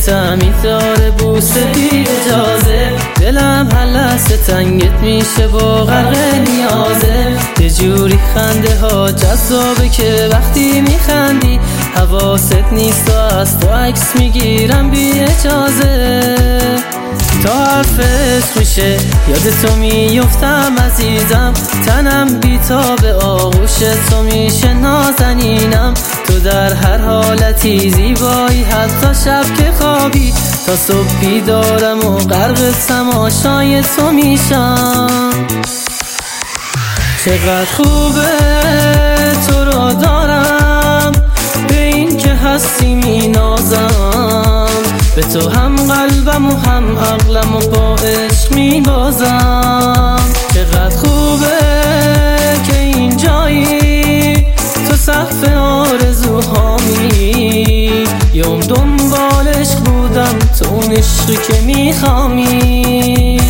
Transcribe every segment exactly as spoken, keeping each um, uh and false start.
تعمید داره بوسه بی اجازه، دلم هر لحظه تنگت میشه با غرق نیازه. یه جوری خنده ها جذابه که وقتی میخندی حواست نیست و از تو عکس میگیرم بی اجازه. تا حرفش میشه یاد تو میفتم عزیزم، تنم بیتاب آغوش تو میشه نازنینم. تو در هر حالتی زیبایی، حتی شب که خوابی تا صبح بیدارم و غرق تماشای تو میشم. چقدر خوبه تو رو دارم، به این که هستی مینازم، به تو هم قلبم و هم عقلم و با عشق میبازم. چقدر خوبه که اینجایی، تو سقف آرزوهامی، یوم دنبال عشق بودم تو اون عشقی که میخوامی.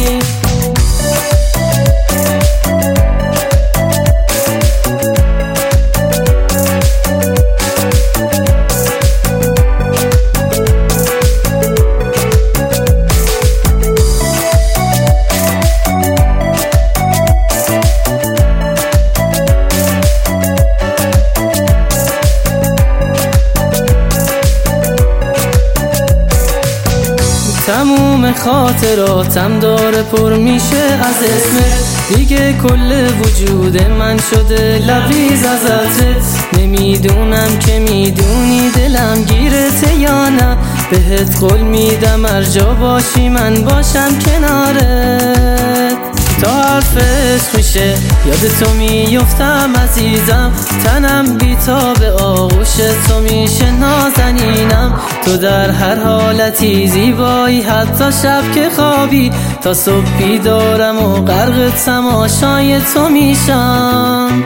تموم خاطراتم داره پر میشه از اسمت، دیگه کل وجود من شده لبریز ازت. نمیدونم که میدونی دلم گیرته یا نه، بهت قول میدم هر جا باشی من باشم کنارت. تا حرفش میشه یاد تو میفتم عزیزم، تنم بیتاب آغوش تو میشه نازنینم. تو در هر حالتی زیبایی، حتی شب که خوابی تا صبح بیدارم و غرق تماشای تو میشم.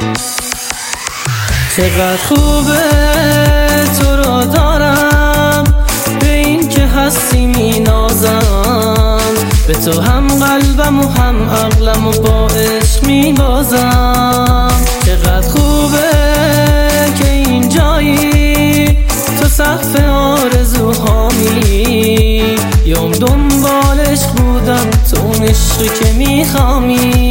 چقدر خوبه تو رو دارم، به این که هستی مینازم، به تو هم قلبم و هم عقلم و با عشق میبازم. چقدر خوبه که اینجایی، تو سقف آرزوهامی، یوم دنبال عشق بودم تو اون عشقی که میخوامی.